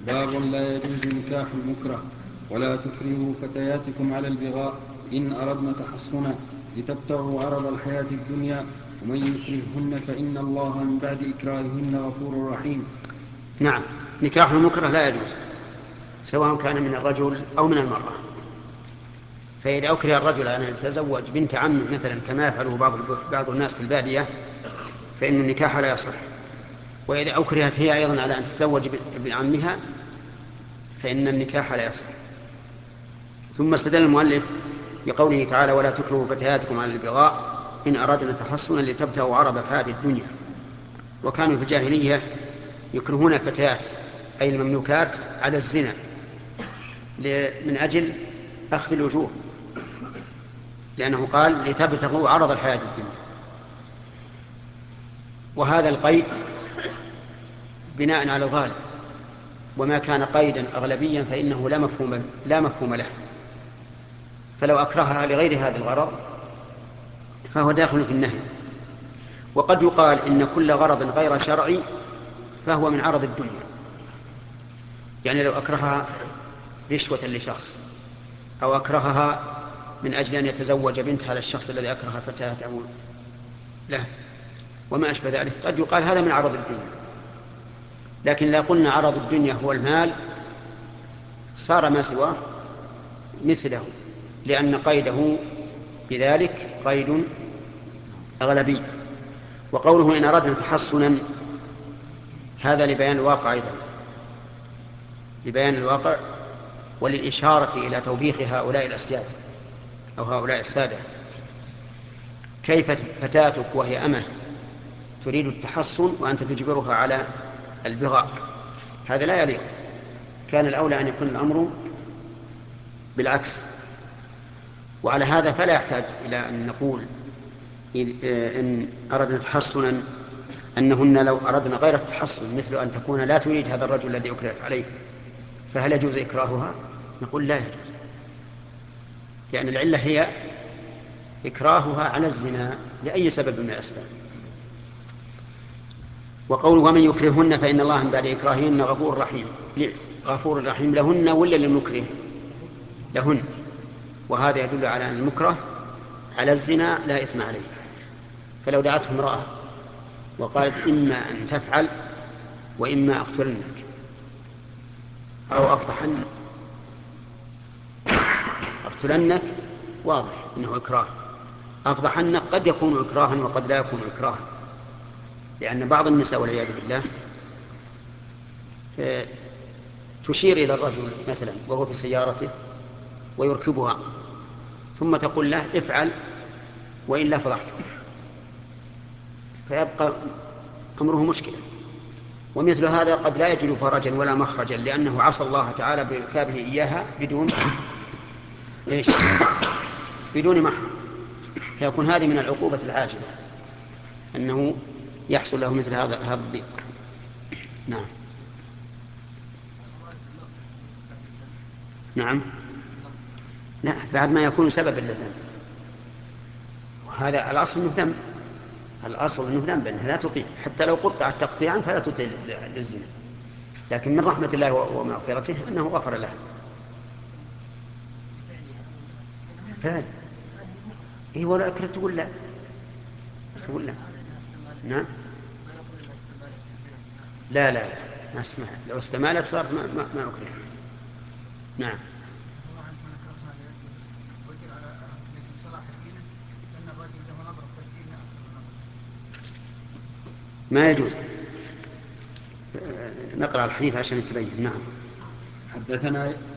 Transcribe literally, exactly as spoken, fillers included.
باب لا يجوز نكاح المكره. ولا تكرهوا فتياتكم على البغاء إن أردنا تحصنا لتبتغوا عرض الحياة الدنيا ومن يكرههن فإن الله من بعد إكراههن غفور رحيم. نعم، نكاح المكره لا يجوز سواء كان من الرجل أو من المرأة. فإذا أكره الرجل أن يتزوج بنت عمه مثلا كما يفعله بعض بعض الناس في البادية فإن النكاح لا يصح. وإذا أكرهت هي أيضا على أن تتزوج ابن عمها فإن النكاح لا يصح. ثم استدل المؤلف بقوله تعالى ولا تكرهوا فتياتكم على البغاء إن أردنا تحصنا لتبتغوا عرض الحياة الدنيا. وكانوا في الجاهلية يكرهون الفتيات أي المملوكات على الزنا من أجل أخذ الأجور، لأنه قال لتبتغوا عرض الحياة الدنيا. وهذا القيد بناء على الغالب، وما كان قيدا أغلبيا فإنه لا مفهوم, لا مفهوم له. فلو أكرهها لغير هذا الغرض فهو داخل في النهي. وقد يقال إن كل غرض غير شرعي فهو من عرض الدنيا، يعني لو أكرهها رشوة لشخص أو أكرهها من أجل أن يتزوج بنت هذا الشخص الذي أكره فتاته له وما أشبه ذلك قد يقال هذا من عرض الدنيا. لكن إذا قلنا عرض الدنيا هو المال صار ما سواه مثله، لأن قيده بذلك قيد أغلبي. وقوله إن أردنا تحصنا هذا لبيان الواقع أيضا، لبيان الواقع وللإشارة إلى توبيخ هؤلاء الأسياد أو هؤلاء السادة. كيف فتاتك وهي أمه تريد التحصن وأنت تجبرها على البغاء؟ هذا لا يليق. كان الأولى أن يكون الأمر بالعكس. وعلى هذا فلا يحتاج إلى أن نقول إن أردنا تحصنا أنهن لو أردنا غير التحصن مثل أن تكون لا تريد هذا الرجل الذي أكرهت عليه فهل يجوز إكراهها؟ نقول لا يجوز، لأن العلة هي إكراهها على الزنا لأي سبب من الأسباب. وقوله ومن يكرههن فإن الله من بعد إكراههن غفور رحيم. غفور رحيم لهن ولا للمكره؟ لهن. وهذا يدل على أن المكره على الزنا لا إثم عليه. فلو دعته امرأة وقالت إما أن تفعل وإما أقتلنك أو أفضحن أقتلنك واضح إنه إكراه، أفضحنك قد يكون إكراها وقد لا يكون إكراها، لأن بعض النساء والعياذ بالله تشير إلى الرجل مثلا وهو في سيارته ويركبها ثم تقول له افعل وإلا فضحتك، فيبقى أمره مشكلة. ومثل هذا قد لا يجد فرجا ولا مخرجا لأنه عصى الله تعالى بإركابه إياها بدون إيش؟ بدون محرم، فيكون هذه من العقوبة العاجلة أنه يحصل له مثل هذا هذا الضيق. نعم. نعم. لا، بعد ما يكون سببا للذنب، وهذا الأصل انه ذنب. الأصل انه ذنب انها لا تطيع، حتى لو قطعت تقطيعا فلا تطيع للزنا. لكن من رحمة الله ومغفرته انه غفر له. فعل اي ولا اكره تقول لا، تقول لا. نعم. لا لا لا ما استمالت، لو استمالت صارت ما, ما, ما أكرهت. نعم. ما يجوز. نقرأ الحديث عشان يتبين. نعم. حدثنا